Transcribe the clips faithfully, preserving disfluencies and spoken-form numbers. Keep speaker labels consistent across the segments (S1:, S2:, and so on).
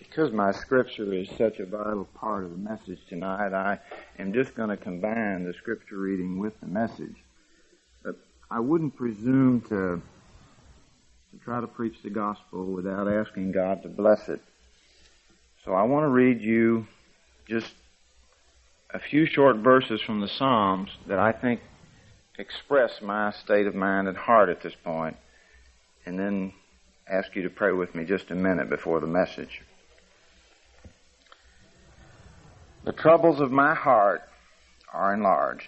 S1: Because my scripture is such a vital part of the message tonight, I am just going to combine the scripture reading with the message. But I wouldn't presume to, to try to preach the gospel without asking God to bless it. So I want to read you just a few short verses from the Psalms that I think express my state of mind and heart at this point, and then ask you to pray with me just a minute before the message. The troubles of my heart are enlarged.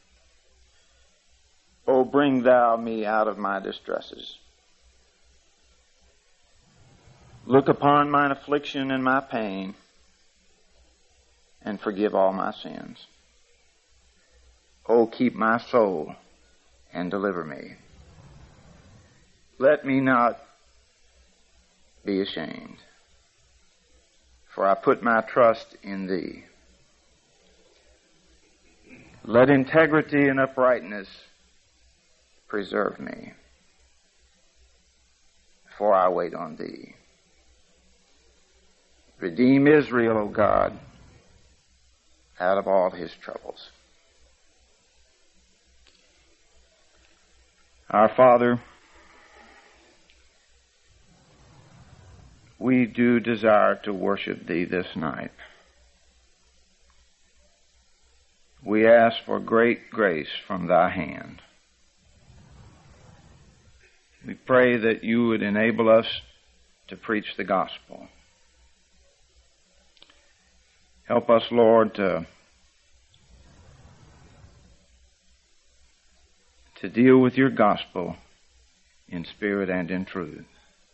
S1: O bring thou me out of my distresses. Look upon mine affliction and my pain, and forgive all my sins. O keep my soul and deliver me. Let me not be ashamed, for I put my trust in thee. Let integrity and uprightness preserve me, for I wait on thee. Redeem Israel, O God, out of all his troubles. Our Father, we do desire to worship thee this night. We ask for great grace from thy hand. We pray that you would enable us to preach the gospel. Help us, Lord, to, to deal with your gospel in spirit and in truth.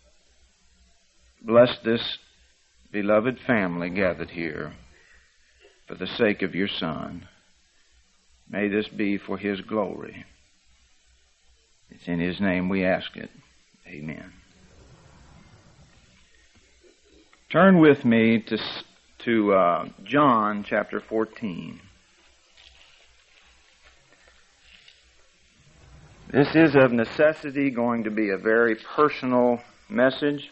S1: Bless this beloved family gathered here for the sake of your Son. May this be for his glory. It's in his name we ask it. Amen. Turn with me to, to uh, John chapter fourteen. This is of necessity going to be a very personal message.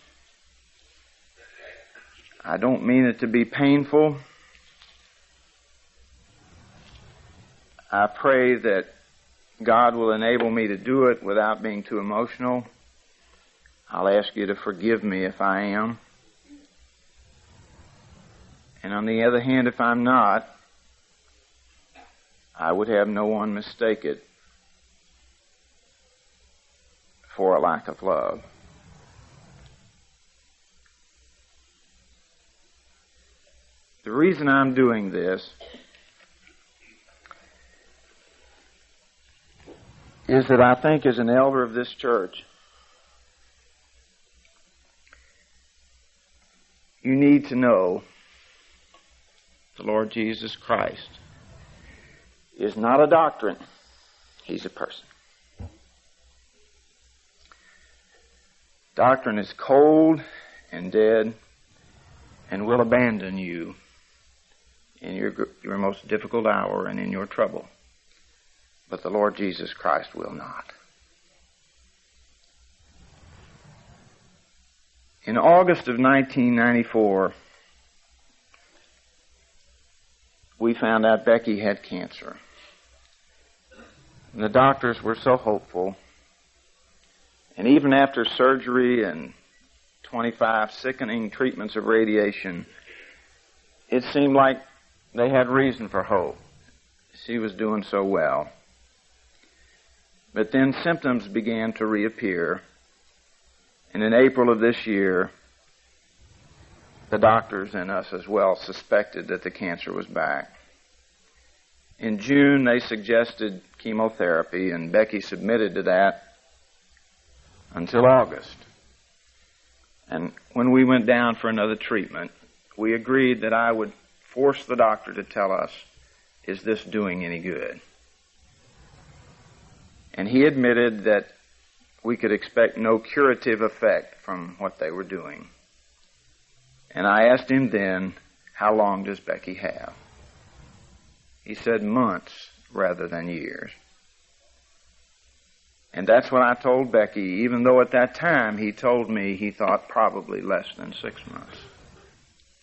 S1: I don't mean it to be painful. I pray that God will enable me to do it without being too emotional. I'll ask you to forgive me if I am. And on the other hand, if I'm not, I would have no one mistake it for a lack of love. The reason I'm doing this is that I think as an elder of this church, you need to know the Lord Jesus Christ is not a doctrine. He's a person. Doctrine is cold and dead and will abandon you in your, your most difficult hour and in your trouble. But the Lord Jesus Christ will not. In August of nineteen ninety-four, we found out Becky had cancer. And the doctors were so hopeful. And even after surgery and twenty-five sickening treatments of radiation, it seemed like they had reason for hope. She was doing so well. But then symptoms began to reappear. And in April of this year, the doctors and us as well suspected that the cancer was back. In June, they suggested chemotherapy, and Becky submitted to that until August. And when we went down for another treatment, we agreed that I would force the doctor to tell us, is this doing any good? And he admitted that we could expect no curative effect from what they were doing. And I asked him then, how long does Becky have? He said months rather than years. And that's what I told Becky, even though at that time he told me he thought probably less than six months.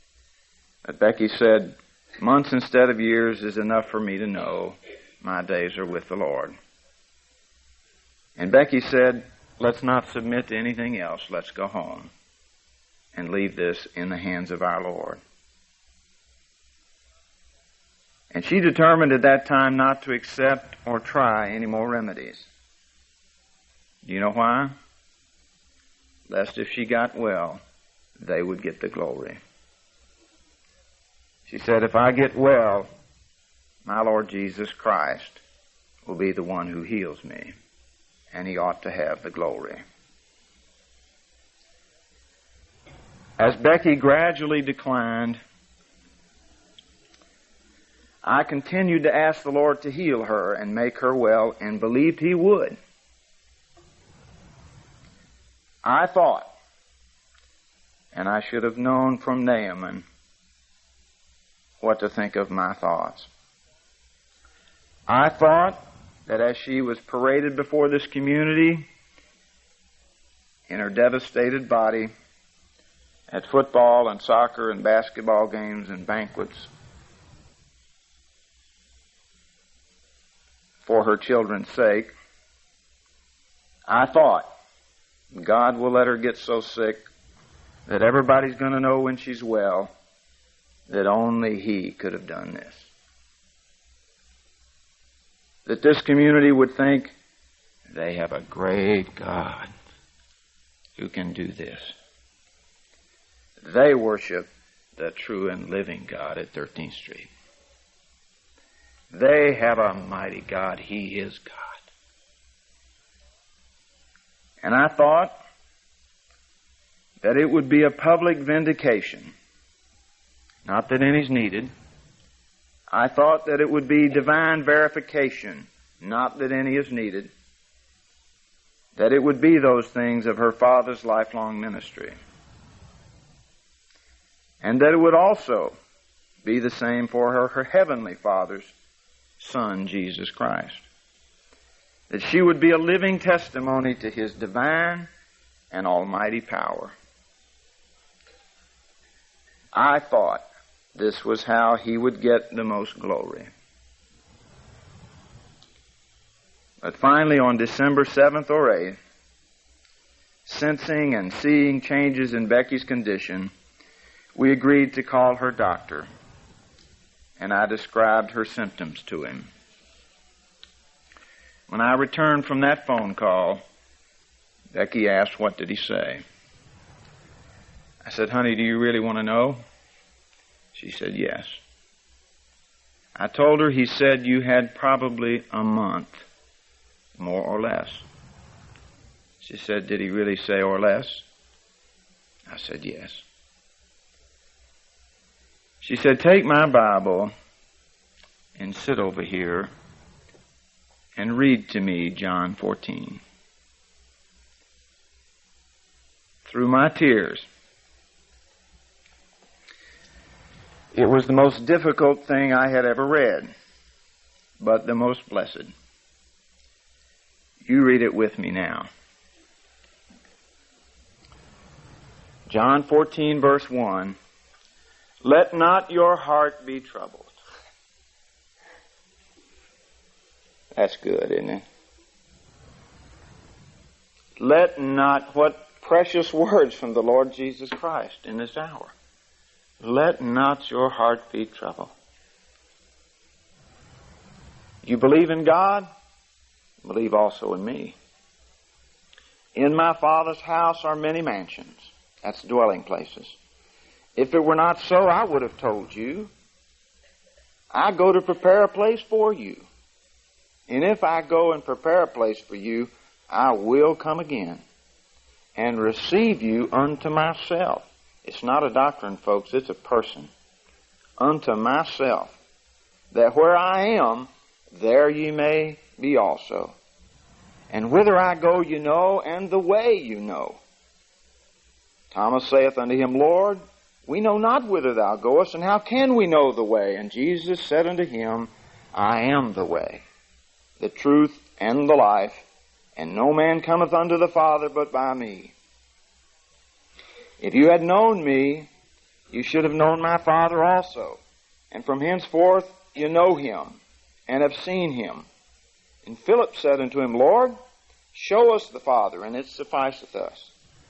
S1: But Becky said, months instead of years is enough for me to know my days are with the Lord. And Becky said, let's not submit to anything else. Let's go home and leave this in the hands of our Lord. And she determined at that time not to accept or try any more remedies. Do you know why? Lest if she got well, they would get the glory. She said, if I get well, my Lord Jesus Christ will be the one who heals me, and he ought to have the glory. As Becky gradually declined, I continued to ask the Lord to heal her and make her well, and believed he would. I thought, and I should have known from Naaman what to think of my thoughts. I thought that as she was paraded before this community in her devastated body at football and soccer and basketball games and banquets for her children's sake, I thought God will let her get so sick that everybody's going to know when she's well that only he could have done this. That this community would think they have a great God who can do this. They worship the true and living God at thirteenth Street. They have a mighty God. He is God. And I thought that it would be a public vindication. Not that any's needed. I thought that it would be divine verification. Not that any is needed. That it would be those things of her father's lifelong ministry. And that it would also be the same for her, her heavenly Father's Son, Jesus Christ. That she would be a living testimony to his divine and almighty power. I thought this was how he would get the most glory. But finally, on December seventh or eighth, sensing and seeing changes in Becky's condition, we agreed to call her doctor, and I described her symptoms to him. When I returned from that phone call, Becky asked, what did he say? I said, honey, do you really want to know? She said, yes. I told her he said you had probably a month, more or less. She said, did he really say or less? I said, yes. She said, take my Bible and sit over here and read to me John fourteen. Through my tears, it was the most difficult thing I had ever read, but the most blessed. You read it with me now. John fourteen, verse one. Let not your heart be troubled. That's good, isn't it? Let not, what precious words from the Lord Jesus Christ in this hour. Let not your heart be troubled. You believe in God? Believe also in me. In my Father's house are many mansions. That's dwelling places. If it were not so, I would have told you. I go to prepare a place for you. And if I go and prepare a place for you, I will come again and receive you unto myself. It's not a doctrine, folks. It's a person. Unto myself. That where I am, there ye may be also. And whither I go you know, and the way you know. Thomas saith unto him, Lord, we know not whither thou goest, and how can we know the way? And Jesus said unto him, I am the way, the truth, and the life, and no man cometh unto the Father but by me. If you had known me, you should have known my Father also. And from henceforth you know him, and have seen him. And Philip said unto him, Lord, show us the Father, and it sufficeth us.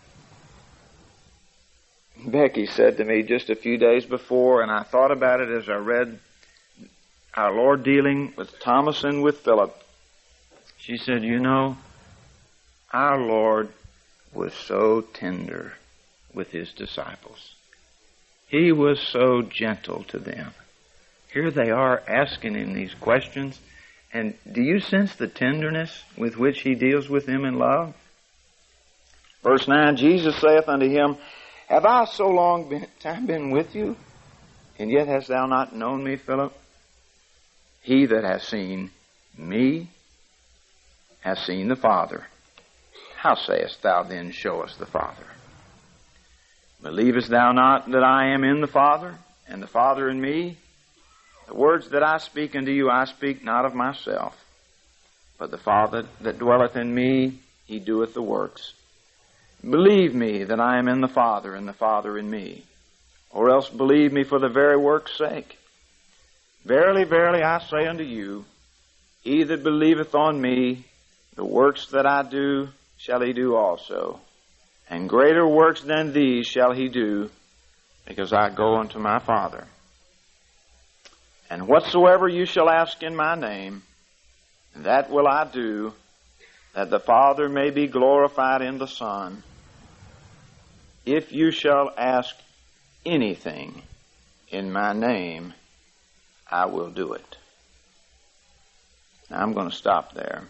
S1: Becky said to me just a few days before, and I thought about it as I read our Lord dealing with Thomas and with Philip. She said, you know, our Lord was so tender with his disciples. He was so gentle to them. Here they are asking him these questions, and do you sense the tenderness with which he deals with them in love? Verse nine, Jesus saith unto him, have I so long been, time been with you, and yet hast thou not known me, Philip? He that hath seen me hath seen the Father. How sayest thou then, show us the Father? Believest thou not that I am in the Father, and the Father in me? The words that I speak unto you, I speak not of myself, but the Father that dwelleth in me, he doeth the works. Believe me that I am in the Father, and the Father in me, or else believe me for the very work's sake. Verily, verily, I say unto you, he that believeth on me, the works that I do shall he do also, and greater works than these shall he do, because I go unto my Father. And whatsoever you shall ask in my name, that will I do, that the Father may be glorified in the Son. If you shall ask anything in my name, I will do it. Now I'm going to stop there,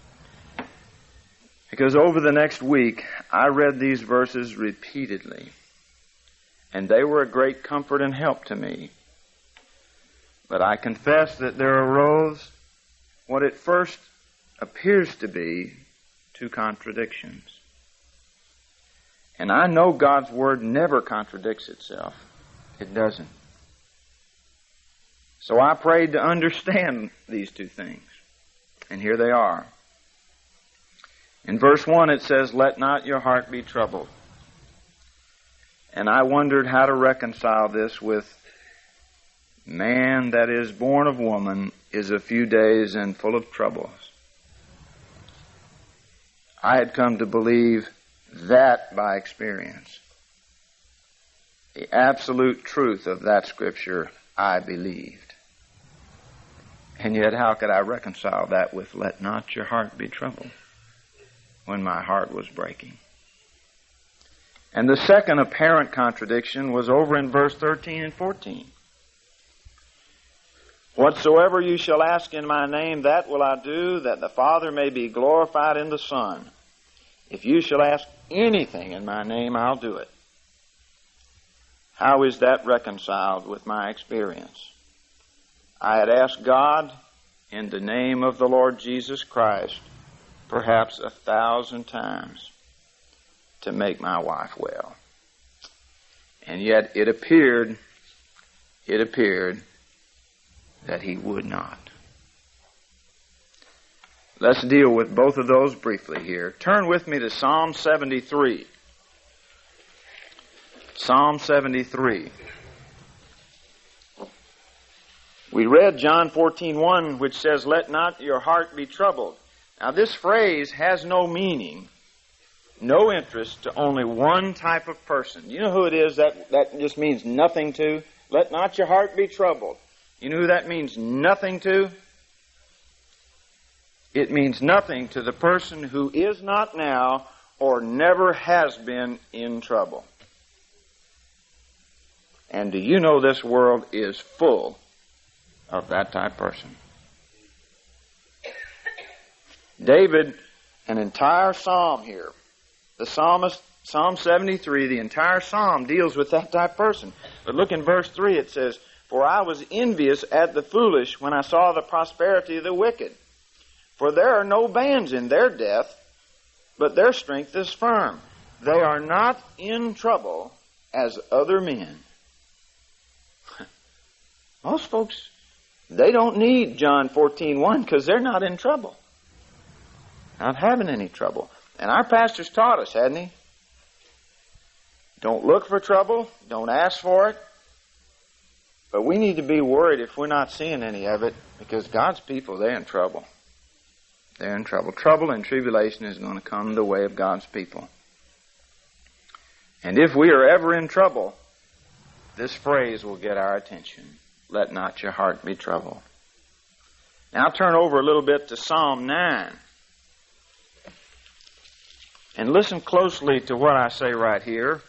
S1: because over the next week I read these verses repeatedly, and they were a great comfort and help to me. But I confess that there arose what at first appears to be two contradictions. And I know God's Word never contradicts itself. It doesn't. So I prayed to understand these two things. And here they are. In verse one it says, let not your heart be troubled. And I wondered how to reconcile this with man that is born of woman is a few days and full of troubles. I had come to believe that by experience. The absolute truth of that scripture I believed. And yet how could I reconcile that with let not your heart be troubled when my heart was breaking? And the second apparent contradiction was over in verse thirteen and fourteen. Whatsoever you shall ask in my name, that will I do, that the Father may be glorified in the Son. If you shall ask anything in my name, I'll do it. How is that reconciled with my experience? I had asked God in the name of the Lord Jesus Christ perhaps a thousand times to make my wife well. And yet it appeared, it appeared that he would not. Let's deal with both of those briefly here. Turn with me to Psalm seventy-three. Psalm seventy-three. We read John fourteen one, which says, let not your heart be troubled. Now this phrase has no meaning, no interest to only one type of person. You know who it is that, that just means nothing to? Let not your heart be troubled. You know who that means nothing to? It means nothing to the person who is not now or never has been in trouble. And do you know this world is full of that type of person? David, an entire psalm here. The psalmist, Psalm seventy-three, the entire psalm deals with that type of person. But look in verse three, it says, for I was envious at the foolish when I saw the prosperity of the wicked. For there are no bands in their death, but their strength is firm. They are not in trouble as other men. Most folks, they don't need John fourteen one because they're not in trouble. Not having any trouble. And our pastor's taught us, hadn't he? Don't look for trouble. Don't ask for it. But we need to be worried if we're not seeing any of it, because God's people, they're in trouble. They're in trouble. Trouble and tribulation is going to come the way of God's people. And if we are ever in trouble, this phrase will get our attention. Let not your heart be troubled. Now turn over a little bit to Psalm nine. And listen closely to what I say right here.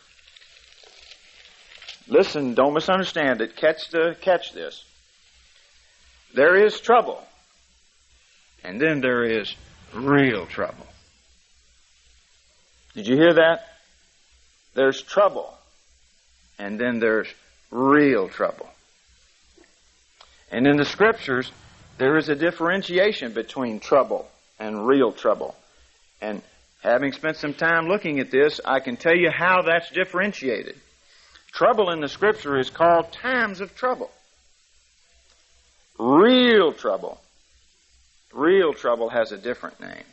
S1: Listen, don't misunderstand it. Catch the catch this. There is trouble. And then there is real trouble. Did you hear that? There's trouble. And then there's real trouble. And in the Scriptures, there is a differentiation between trouble and real trouble. And having spent some time looking at this, I can tell you how that's differentiated. Trouble in the Scripture is called times of trouble. Real trouble. Real trouble has a different name.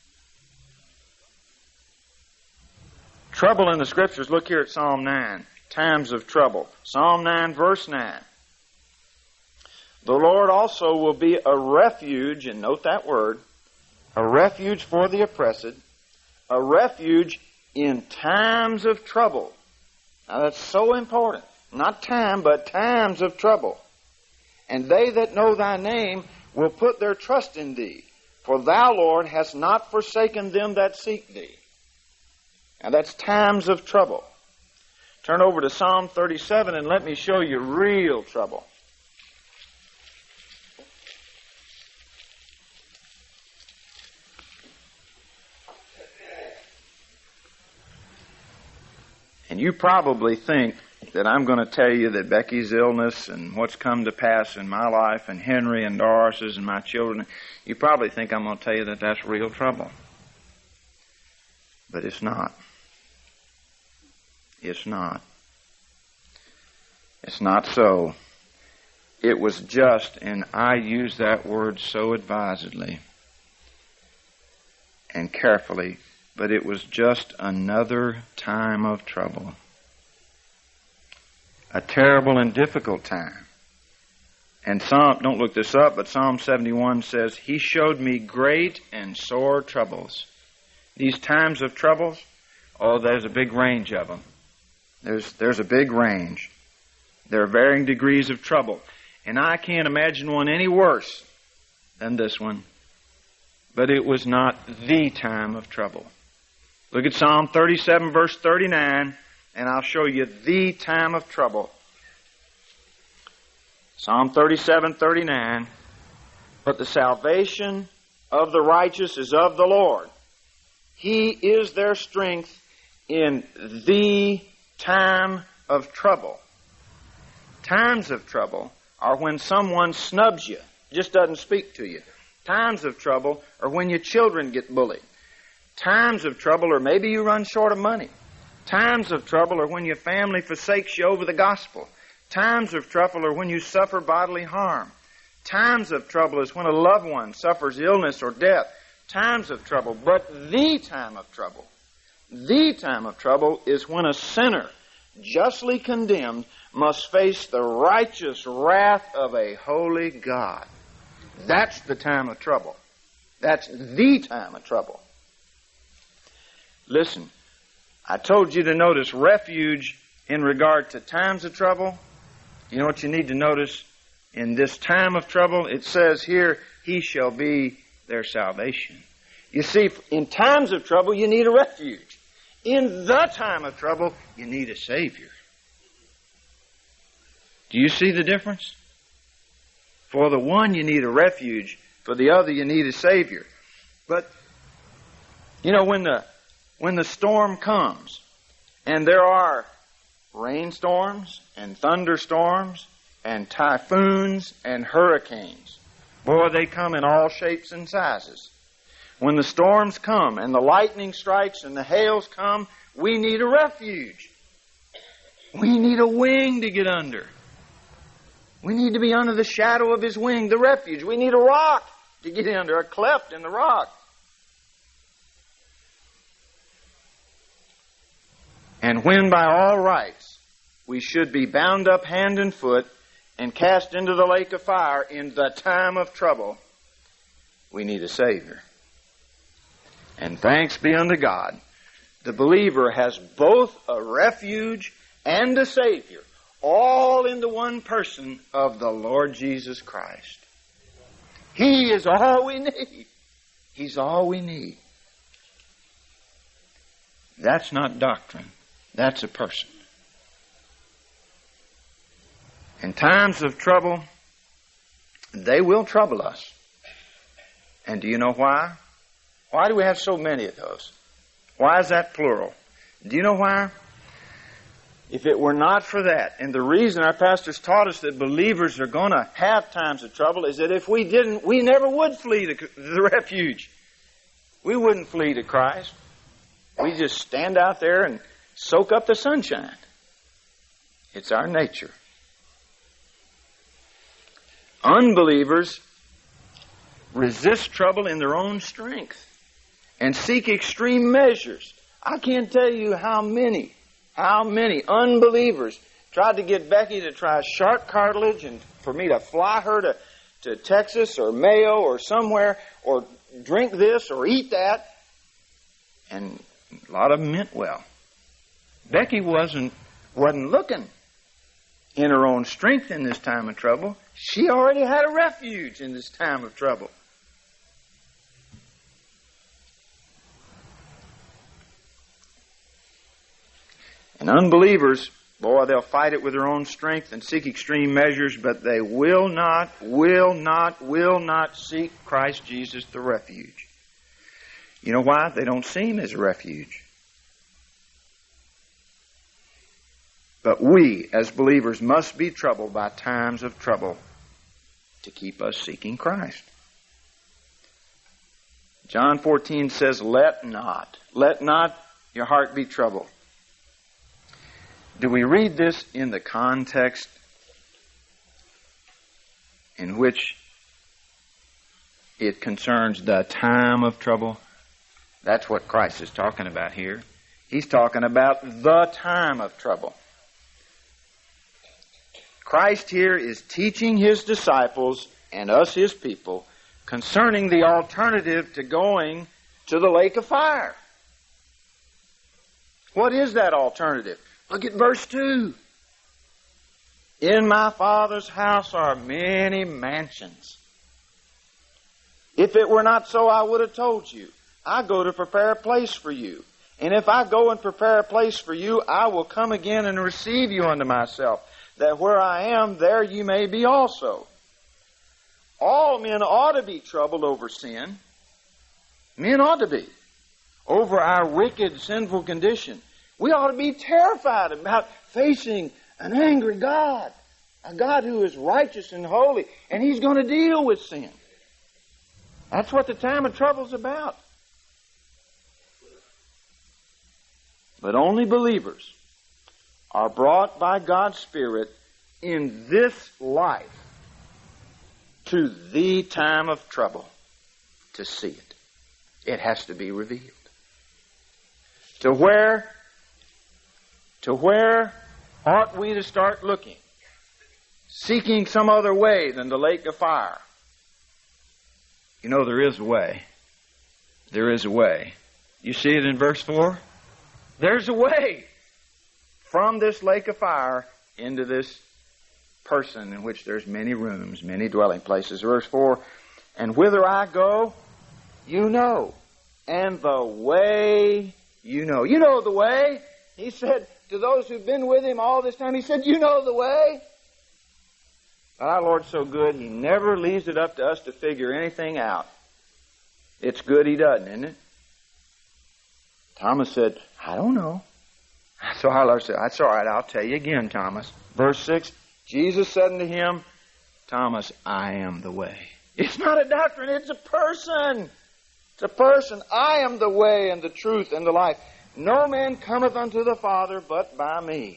S1: Trouble in the Scriptures, look here at Psalm nine. Times of trouble. Psalm nine, verse nine. The Lord also will be a refuge, and note that word, a refuge for the oppressed, a refuge in times of trouble. Now that's so important. Not time, but times of trouble. And they that know thy name will put their trust in thee. For thou, Lord, hast not forsaken them that seek thee. Now that's times of trouble. Turn over to Psalm thirty-seven and let me show you real trouble. And you probably think that I'm going to tell you that Becky's illness and what's come to pass in my life and Henry and Doris's and my children, you probably think I'm going to tell you that that's real trouble. But it's not. It's not. It's not so. It was just, and I use that word so advisedly and carefully, but it was just another time of trouble. A terrible and difficult time. And Psalm, don't look this up, but Psalm seventy-one says, He showed me great and sore troubles. These times of troubles, oh, there's a big range of them. There's, there's a big range. There are varying degrees of trouble. And I can't imagine one any worse than this one. But it was not the time of trouble. Look at Psalm thirty-seven, verse thirty-nine, and I'll show you the time of trouble. Psalm thirty-seven, thirty-nine. But the salvation of the righteous is of the Lord. He is their strength in the time of trouble. Times of trouble are when someone snubs you, just doesn't speak to you. Times of trouble are when your children get bullied. Times of trouble are maybe you run short of money. Times of trouble are when your family forsakes you over the gospel. Times of trouble are when you suffer bodily harm. Times of trouble is when a loved one suffers illness or death. Times of trouble. But the time of trouble, the time of trouble is when a sinner, justly condemned, must face the righteous wrath of a holy God. That's the time of trouble. That's the time of trouble. Listen, I told you to notice refuge in regard to times of trouble. You know what you need to notice in this time of trouble? It says here, He shall be their salvation. You see, in times of trouble, you need a refuge. In the time of trouble, you need a Savior. Do you see the difference? For the one, you need a refuge. For the other, you need a Savior. But, you know, when the when the storm comes, and there are rainstorms and thunderstorms and typhoons and hurricanes, boy, they come in all shapes and sizes. When the storms come and the lightning strikes and the hails come, we need a refuge. We need a wing to get under. We need to be under the shadow of His wing, the refuge. We need a rock to get under, a cleft in the rock. And when by all rights we should be bound up hand and foot and cast into the lake of fire in the time of trouble, we need a Savior. And thanks be unto God, the believer has both a refuge and a Savior, all in the one person of the Lord Jesus Christ. He is all we need. He's all we need. That's not doctrine. That's a person. In times of trouble, they will trouble us. And do you know why? Why do we have so many of those? Why is that plural? Do you know why? If it were not for that, and the reason our pastors taught us that believers are going to have times of trouble is that if we didn't, we never would flee to the refuge. We wouldn't flee to Christ. We just stand out there and soak up the sunshine. It's our nature. Unbelievers resist trouble in their own strength and seek extreme measures. I can't tell you how many, how many unbelievers tried to get Becky to try shark cartilage and for me to fly her to, to Texas or Mayo or somewhere or drink this or eat that. And a lot of them meant well. Becky wasn't, wasn't looking in her own strength in this time of trouble. She already had a refuge in this time of trouble. And unbelievers, boy, they'll fight it with their own strength and seek extreme measures, but they will not, will not, will not seek Christ Jesus the refuge. You know why? They don't see Him as a refuge. But we, as believers, must be troubled by times of trouble to keep us seeking Christ. John fourteen says, let not, let not your heart be troubled. Do we read this in the context in which it concerns the time of trouble? That's what Christ is talking about here. He's talking about the time of trouble. Christ here is teaching His disciples and us, His people, concerning the alternative to going to the lake of fire. What is that alternative? Look at verse two. In my Father's house are many mansions. If it were not so, I would have told you. I go to prepare a place for you. And if I go and prepare a place for you, I will come again and receive you unto myself, that where I am, there you may be also. All men ought to be troubled over sin. Men ought to be. Over our wicked, sinful condition. We ought to be terrified about facing an angry God. A God who is righteous and holy. And He's going to deal with sin. That's what the time of trouble is about. But only believers are brought by God's Spirit in this life to the time of trouble to see it. It has to be revealed. To where, to where ought we to start looking? Seeking some other way than the lake of fire. You know, there is a way. There is a way. You see it in verse four? There's a way from this lake of fire into this person in which there's many rooms, many dwelling places. Verse four, and whither I go, you know, and the way you know. You know the way. He said to those who've been with Him all this time, He said, you know the way. But our Lord's so good, He never leaves it up to us to figure anything out. It's good He doesn't, isn't it? Thomas said, I don't know. So our Lord said, that's all right, I'll tell you again, Thomas. Verse six, Jesus said unto him, Thomas, I am the way. It's not a doctrine, it's a person. It's a person. I am the way and the truth and the life. No man cometh unto the Father but by me.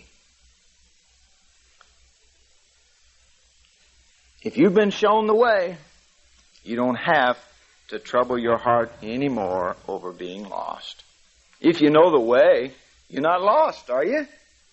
S1: If you've been shown the way, you don't have to trouble your heart anymore over being lost. If you know the way, You're not lost, are you?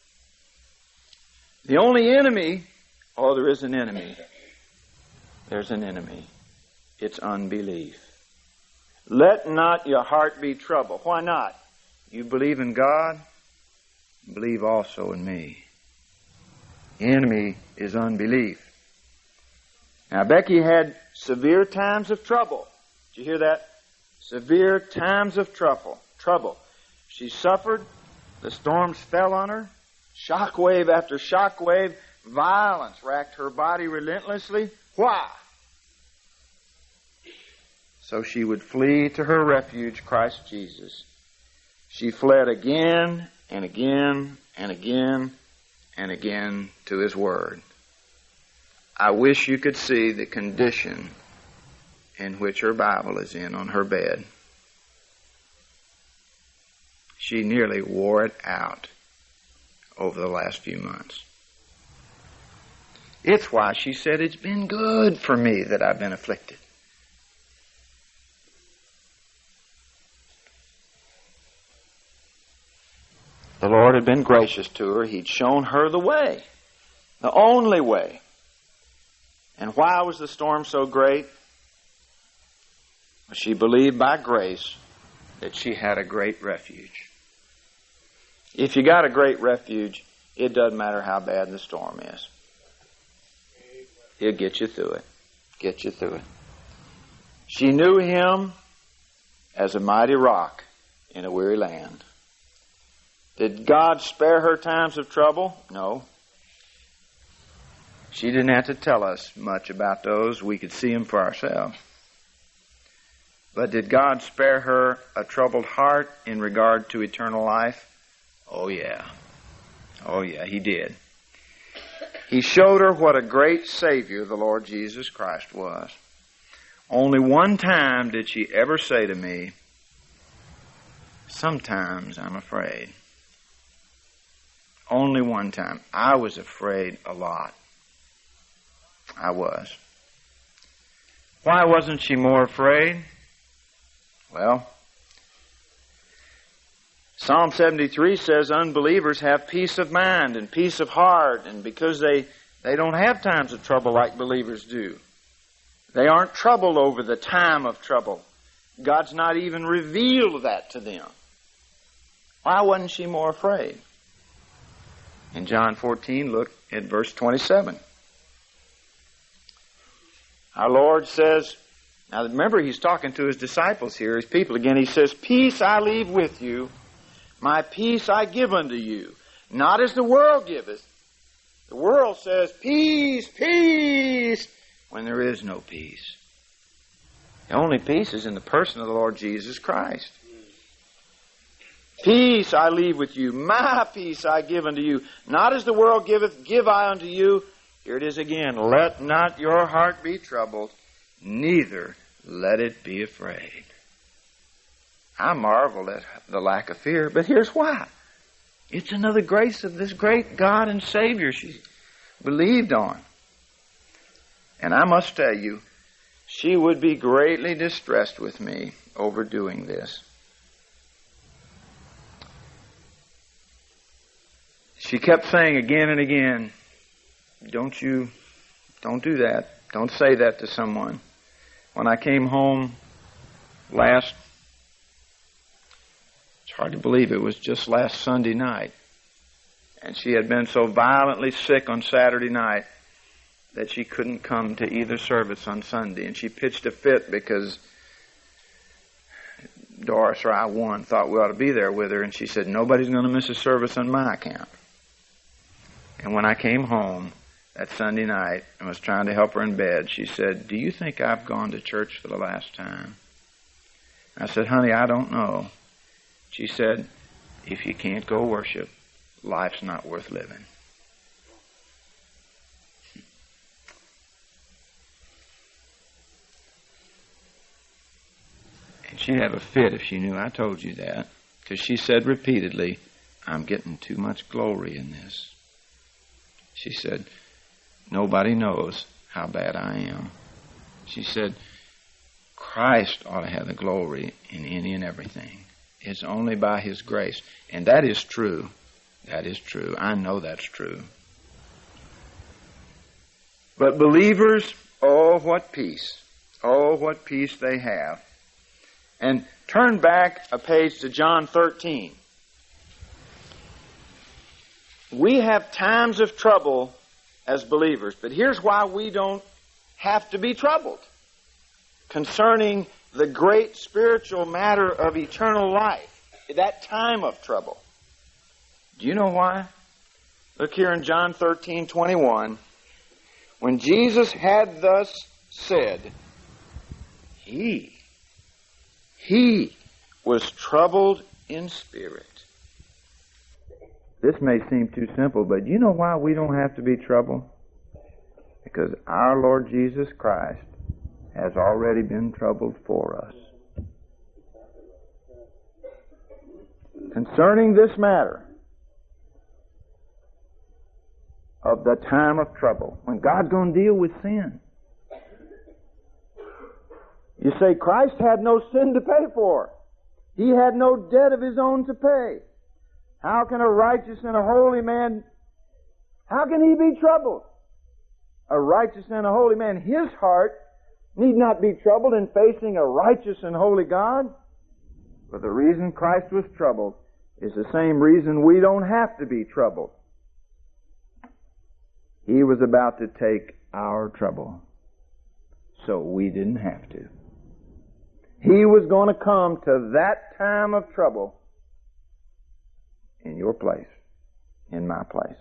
S1: The only enemy, oh, there is an enemy. There's an enemy. It's unbelief. Let not your heart be troubled. Why not? You believe in God, believe also in me. The enemy is unbelief. Now, Becky had severe times of trouble. Did you hear that? Severe times of trouble. Trouble. She suffered. The storms fell on her. Shock wave after shock wave. Violence racked her body relentlessly. Why? So she would flee to her refuge, Christ Jesus. She fled again and again and again and again to His Word. I wish you could see the condition in which her Bible is in on her bed. She nearly wore it out over the last few months. It's why she said, it's been good for me that I've been afflicted. The Lord had been gracious to her. He'd shown her the way, the only way. And why was the storm so great? She believed by grace that she had a great refuge. If you got a great refuge, it doesn't matter how bad the storm is. He'll get you through it. Get you through it. She knew Him as a mighty rock in a weary land. Did God spare her times of trouble? No. She didn't have to tell us much about those. We could see them for ourselves. But did God spare her a troubled heart in regard to eternal life? Oh, yeah. Oh, yeah, He did. He showed her what a great Savior the Lord Jesus Christ was. Only one time did she ever say to me, sometimes I'm afraid. Only one time. I was afraid a lot. I was. Why wasn't she more afraid? Well, Psalm seventy-three says unbelievers have peace of mind and peace of heart, and because they, they don't have times of trouble like believers do. They aren't troubled over the time of trouble. God's not even revealed that to them. Why wasn't she more afraid? In John fourteen, look at verse twenty-seven. Our Lord says, now remember He's talking to His disciples here, His people again. He says, peace I leave with you, my peace I give unto you, not as the world giveth. The world says, peace, peace, when there is no peace. The only peace is in the person of the Lord Jesus Christ. Peace I leave with you, my peace I give unto you, not as the world giveth, give I unto you. Here it is again. Let not your heart be troubled, neither let it be afraid. I marvel at the lack of fear, but here's why. It's another grace of this great God and Savior she believed on. And I must tell you, she would be greatly distressed with me over doing this. She kept saying again and again, don't you, don't do that. Don't say that to someone. When I came home last, it's hard to believe it was just last Sunday night, and she had been so violently sick on Saturday night that she couldn't come to either service on Sunday, and she pitched a fit because Doris or I, one, thought we ought to be there with her, and she said, nobody's going to miss a service on my account. And when I came home that Sunday night and was trying to help her in bed, she said, do you think I've gone to church for the last time? I said, honey, I don't know. She said, if you can't go worship, life's not worth living. And she'd have a fit if she knew I told you that, because she said repeatedly, I'm getting too much glory in this. She said, nobody knows how bad I am. She said, Christ ought to have the glory in any and everything. is only by His grace. And that is true. That is true. I know that's true. But believers, oh, what peace. Oh, what peace they have. And turn back a page to John thirteen. We have times of trouble as believers, but here's why we don't have to be troubled concerning the great spiritual matter of eternal life, that time of trouble. Do you know why? Look here in John thirteen twenty-one. When Jesus had thus said, He, He was troubled in spirit. This may seem too simple, but you know why we don't have to be troubled? Because our Lord Jesus Christ has already been troubled for us. Concerning this matter of the time of trouble, when God's going to deal with sin. You say, Christ had no sin to pay for. He had no debt of His own to pay. How can a righteous and a holy man, how can he be troubled? A righteous and a holy man, his heart need not be troubled in facing a righteous and holy God. But the reason Christ was troubled is the same reason we don't have to be troubled. He was about to take our trouble, so we didn't have to. He was going to come to that time of trouble in your place, in my place.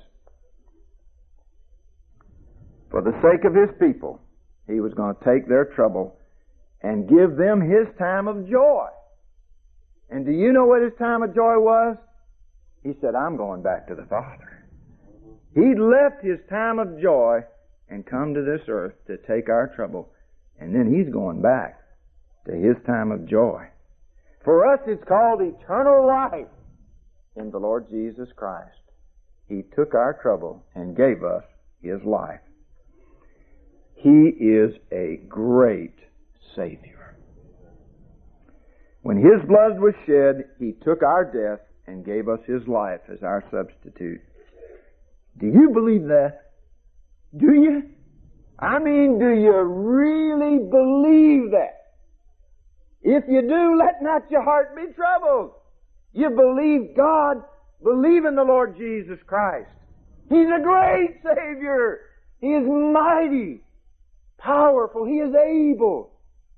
S1: For the sake of His people, He was going to take their trouble and give them His time of joy. And do you know what His time of joy was? He said, I'm going back to the Father. He'd left His time of joy and come to this earth to take our trouble. And then He's going back to His time of joy. For us, it's called eternal life in the Lord Jesus Christ. He took our trouble and gave us His life. He is a great Savior. When His blood was shed, He took our death and gave us His life as our substitute. Do you believe that? Do you? I mean, do you really believe that? If you do, let not your heart be troubled. You believe God, believe in the Lord Jesus Christ. He's a great Savior. He is mighty, powerful. He is able.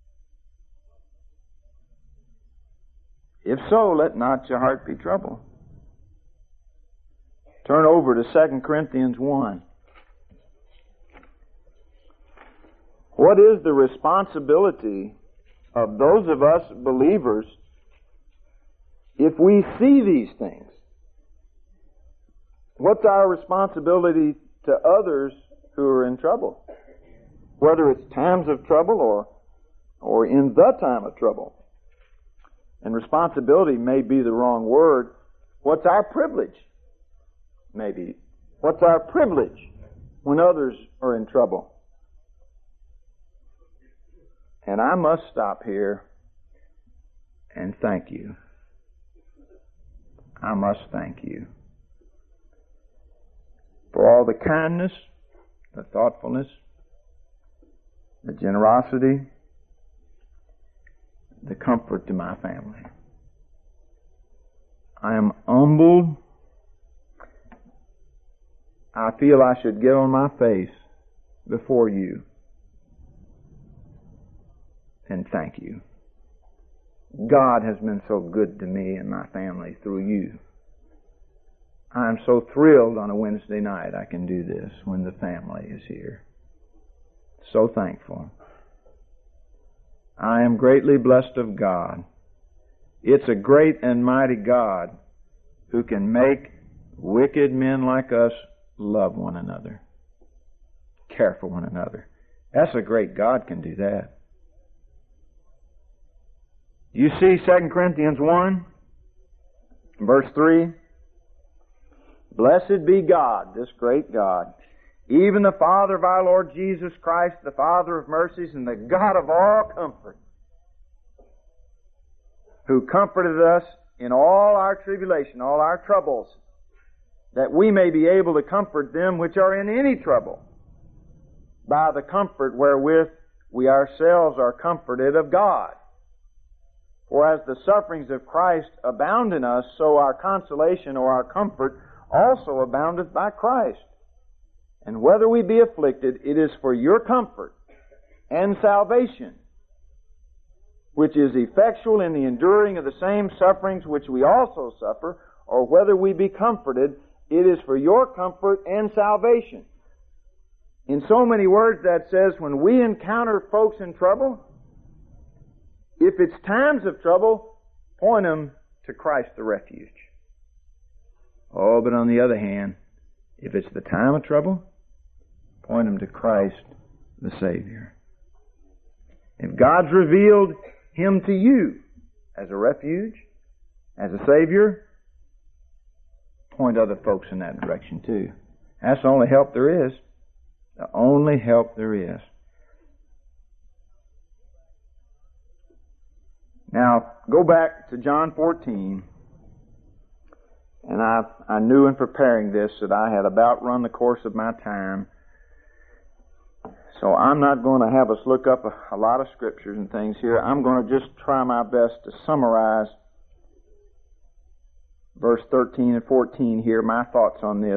S1: If so, let not your heart be troubled. Turn over to Second Corinthians one. What is the responsibility of those of us believers if we see these things? What's our responsibility to others who are in trouble? Whether it's times of trouble or, or in the time of trouble. And responsibility may be the wrong word. What's our privilege? Maybe. What's our privilege when others are in trouble? And I must stop here and thank you. I must thank you for all the kindness, the thoughtfulness, the generosity, the comfort to my family. I am humbled. I feel I should get on my face before you and thank you. God has been so good to me and my family through you. I'm so thrilled on a Wednesday night I can do this when the family is here. So thankful. I am greatly blessed of God. It's a great and mighty God who can make wicked men like us love one another, care for one another. That's a great God can do that. You see Second Corinthians one, verse three. Blessed be God, this great God, even the Father of our Lord Jesus Christ, the Father of mercies and the God of all comfort, who comforted us in all our tribulation, all our troubles, that we may be able to comfort them which are in any trouble, by the comfort wherewith we ourselves are comforted of God. For as the sufferings of Christ abound in us, so our consolation or our comfort also aboundeth by Christ. And whether we be afflicted, it is for your comfort and salvation, which is effectual in the enduring of the same sufferings which we also suffer, or whether we be comforted, it is for your comfort and salvation. In so many words, that says when we encounter folks in trouble, if it's times of trouble, point them to Christ the refuge. Oh, but on the other hand, if it's the time of trouble, point them to Christ the Savior. If God's revealed Him to you as a refuge, as a Savior, point other folks in that direction too. That's the only help there is. The only help there is. Now, go back to John fourteen. And I, I knew in preparing this that I had about run the course of my time. So I'm not going to have us look up a, a lot of scriptures and things here. I'm going to just try my best to summarize verse thirteen and fourteen here, my thoughts on this.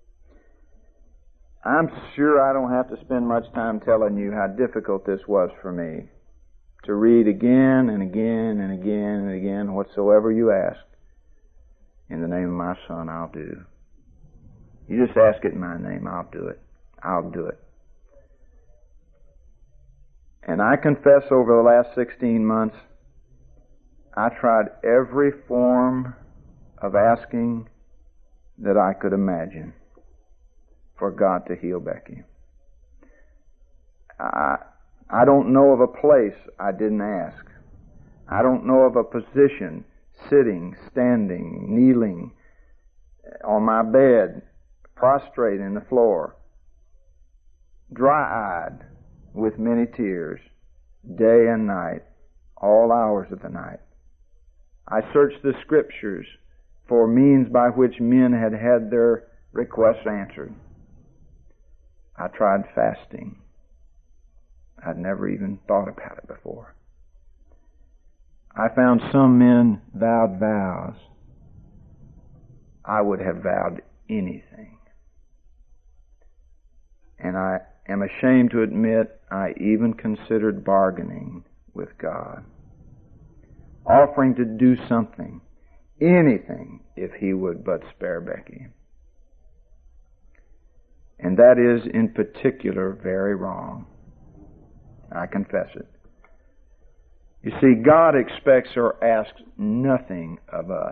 S1: I'm sure I don't have to spend much time telling you how difficult this was for me, to read again and again and again and again whatsoever you ask. In the name of my Son, I'll do. You just ask it in my name, I'll do it. I'll do it. And I confess over the last sixteen months, I tried every form of asking that I could imagine for God to heal Becky. I, I don't know of a place I didn't ask. I don't know of a position, sitting, standing, kneeling, on my bed, prostrate in the floor, dry-eyed, with many tears, day and night, all hours of the night. I searched the Scriptures for means by which men had had their requests answered. I tried fasting. I'd never even thought about it before. I found some men vowed vows. I would have vowed anything. And I am ashamed to admit I even considered bargaining with God, offering to do something, anything, if He would but spare Becky. And that is in particular very wrong. I confess it. You see, God expects or asks nothing of us.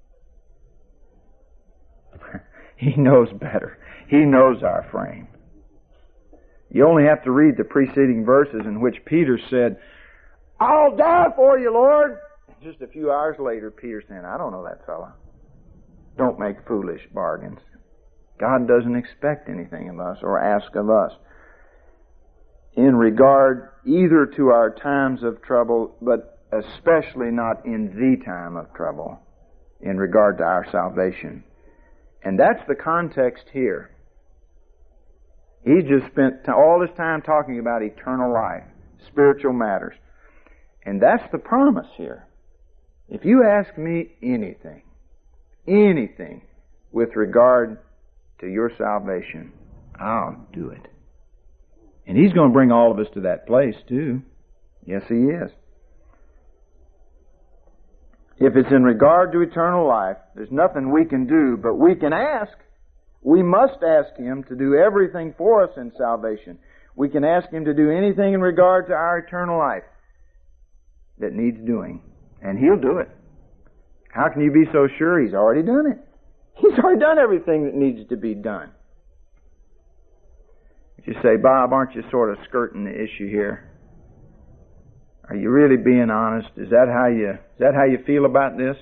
S1: He knows better. He knows our frame. You only have to read the preceding verses in which Peter said, I'll die for you, Lord. Just a few hours later, Peter said, I don't know that fella. Don't make foolish bargains. God doesn't expect anything of us or ask of us in regard either to our times of trouble, but especially not in the time of trouble, in regard to our salvation. And that's the context here. He just spent all his time talking about eternal life, spiritual matters. And that's the promise here. If you ask me anything, anything with regard to your salvation, I'll do it. And He's going to bring all of us to that place too. Yes, He is. If it's in regard to eternal life, there's nothing we can do, but we can ask. We must ask Him to do everything for us in salvation. We can ask Him to do anything in regard to our eternal life that needs doing. And He'll do it. How can you be so sure? He's already done it. He's already done everything that needs to be done. You say, Bob, aren't you sort of skirting the issue here? Are you really being honest? Is that how you, is that how you feel about this?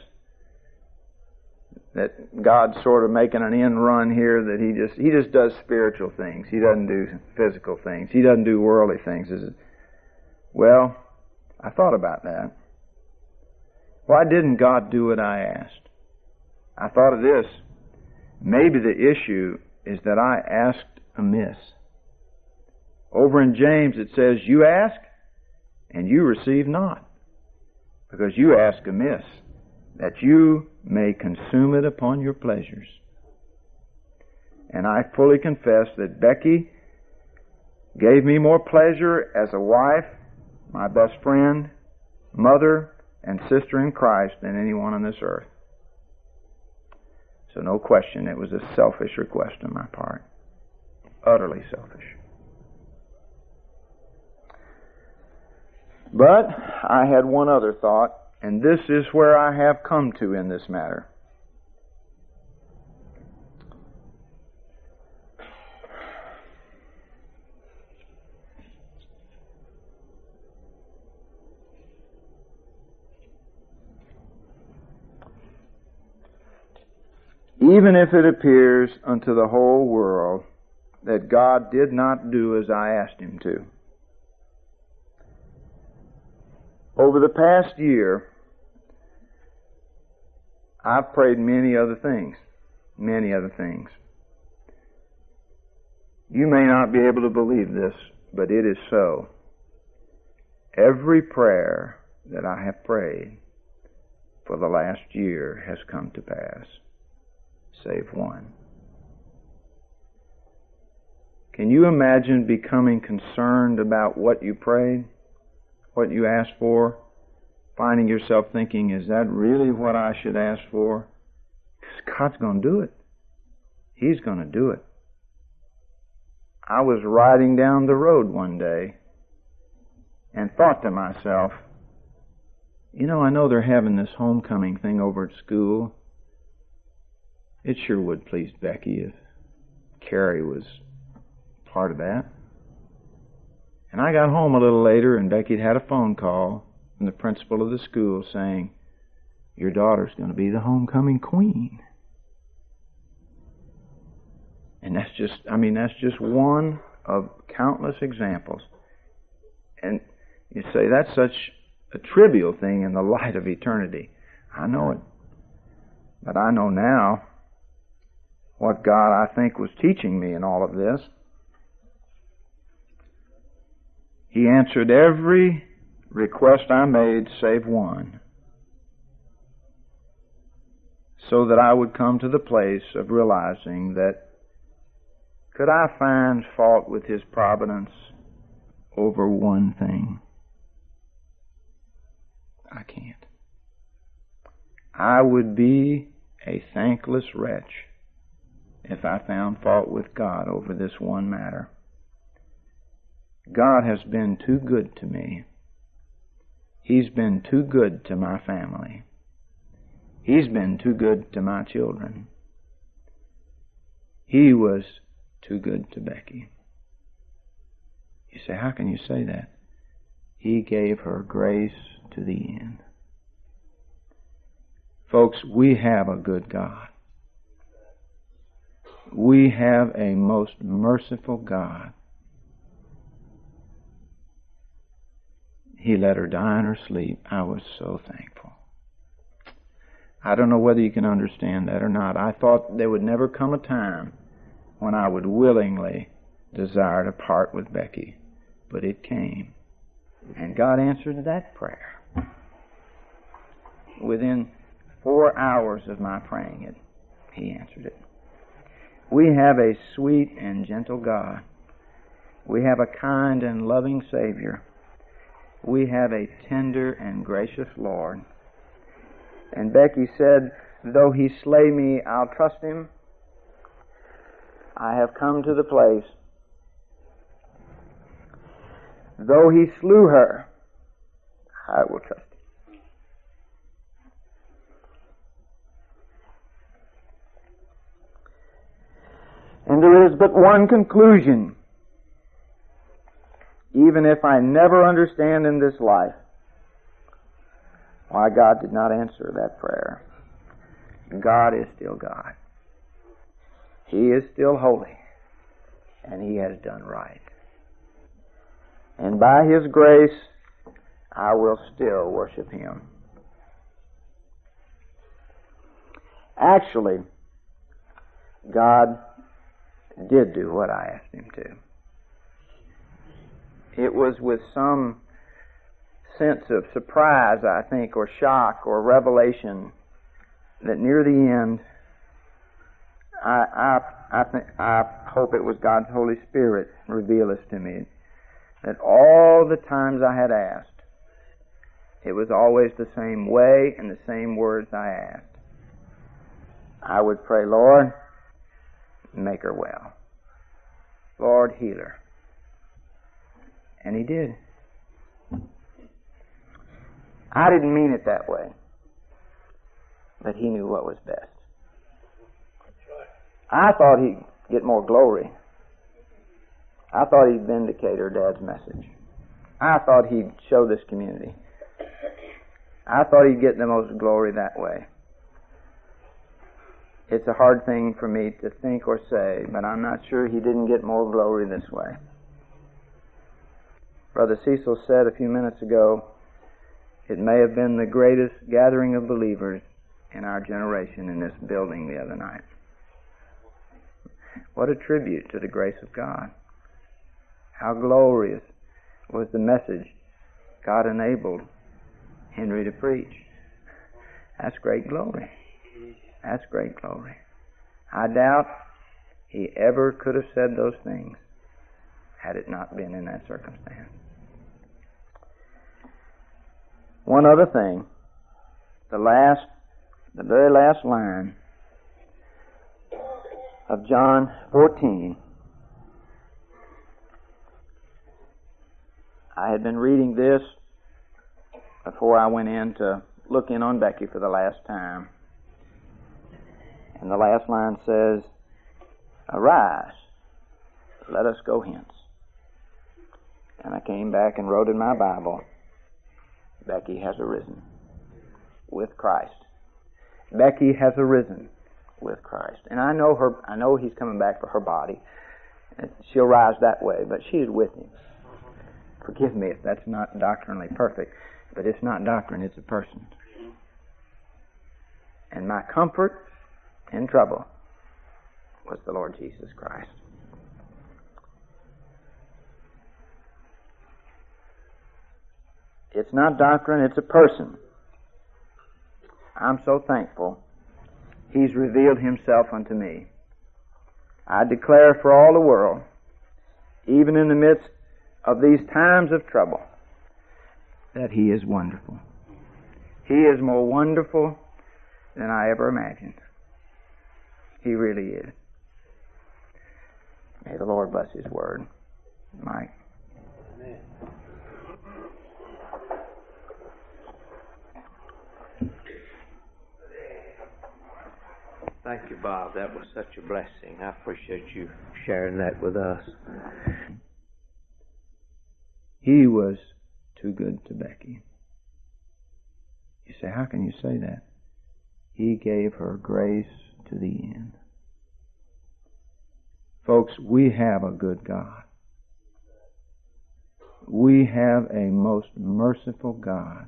S1: That God's sort of making an end run here, that He just, He just does spiritual things. He doesn't do physical things. He doesn't do worldly things. Is it? Well, I thought about that. Why didn't God do what I asked? I thought of this. Maybe the issue is that I asked amiss. Over in James it says, you ask and you receive not, because you ask amiss, that you may consume it upon your pleasures. And I fully confess that Becky gave me more pleasure as a wife, my best friend, mother, and sister in Christ than anyone on this earth. So no question, it was a selfish request on my part. Utterly selfish. But I had one other thought, and this is where I have come to in this matter. Even if it appears unto the whole world that God did not do as I asked Him to. Over the past year, I've prayed many other things. Many other things. You may not be able to believe this, but it is so. Every prayer that I have prayed for the last year has come to pass, save one. Can you imagine becoming concerned about what you prayed, what you asked for, finding yourself thinking, is that really what I should ask for? Because God's going to do it. He's going to do it. I was riding down the road one day and thought to myself, you know, I know they're having this homecoming thing over at school. It sure would please Becky if Carrie was part of that. And I got home a little later, and Becky had a phone call from the principal of the school saying, your daughter's going to be the homecoming queen. And that's just, I mean, that's just one of countless examples. And you say, that's such a trivial thing in the light of eternity. I know it. But I know now what God, I think, was teaching me in all of this. He answered every request I made save one, so that I would come to the place of realizing that could I find fault with His providence over one thing? I can't. I would be a thankless wretch if I found fault with God over this one matter. God has been too good to me. He's been too good to my family. He's been too good to my children. He was too good to Becky. You say, how can you say that? He gave her grace to the end. Folks, we have a good God. We have a most merciful God. He let her die in her sleep. I was so thankful. I don't know whether you can understand that or not. I thought there would never come a time when I would willingly desire to part with Becky. But it came. And God answered that prayer. Within four hours of my praying it, He answered it. We have a sweet and gentle God. We have a kind and loving Savior. We have a tender and gracious Lord. And Becky said, though He slay me, I'll trust Him. I have come to the place. Though He slew her, I will trust Him. And there is but one conclusion. Even if I never understand in this life why God did not answer that prayer, God is still God. He is still holy, and He has done right. And by His grace, I will still worship Him. Actually, God did do what I asked Him to. It was with some sense of surprise, I think, or shock, or revelation, that near the end, I I I, think, I hope it was God's Holy Spirit revealed this to me, that all the times I had asked, it was always the same way and the same words I asked. I would pray, Lord, make her well. Lord, heal her. And He did. I didn't mean it that way, but He knew what was best. I thought He'd get more glory. I thought He'd vindicate her dad's message. I thought He'd show this community. I thought He'd get the most glory that way. It's a hard thing for me to think or say, but I'm not sure He didn't get more glory this way. Brother Cecil said a few minutes ago, it may have been the greatest gathering of believers in our generation in this building the other night. What a tribute to the grace of God. How glorious was the message God enabled Henry to preach. That's great glory. That's great glory. I doubt he ever could have said those things had it not been in that circumstance. One other thing, the last, the very last line of John fourteen. I had been reading this before I went in to look in on Becky for the last time. And the last line says, "Arise, let us go hence." And I came back and wrote in my Bible, Becky has arisen with Christ. Becky has arisen with Christ. And I know her. I know He's coming back for her body. And she'll rise that way, but she is with Him. Forgive me if that's not doctrinally perfect, but it's not doctrine, it's a person. And my comfort in trouble was the Lord Jesus Christ. It's not doctrine, it's a person. I'm so thankful He's revealed Himself unto me. I declare for all the world, even in the midst of these times of trouble, that He is wonderful. He is more wonderful than I ever imagined. He really is. May the Lord bless His word. Mike. Amen.
S2: Thank you, Bob. That was such a blessing. I appreciate you sharing that with us.
S1: He was too good to Becky. You say, how can you say that? He gave her grace to the end. Folks, we have a good God. We have a most merciful God.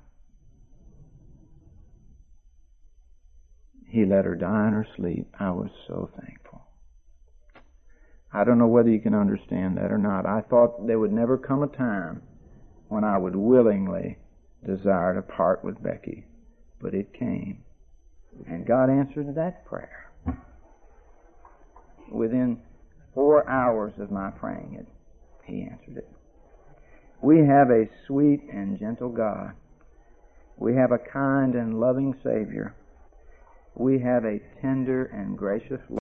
S1: He let her die in her sleep. I was so thankful. I don't know whether you can understand that or not. I thought there would never come a time when I would willingly desire to part with Becky. But it came. And God answered that prayer. Within four hours of my praying it, He answered it. We have a sweet and gentle God. We have a kind and loving Savior. We have a tender and gracious Lord.